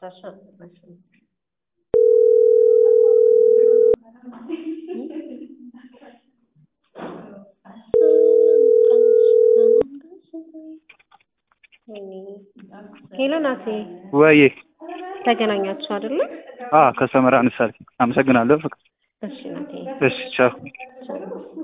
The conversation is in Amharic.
Sasha. ሄሎ ናቲ ወይ ተገናኛችሁ አይደለ? ከሰመራ አንሳል አመሰግናለሁ። እሺ ናቲ እሺ ቻው።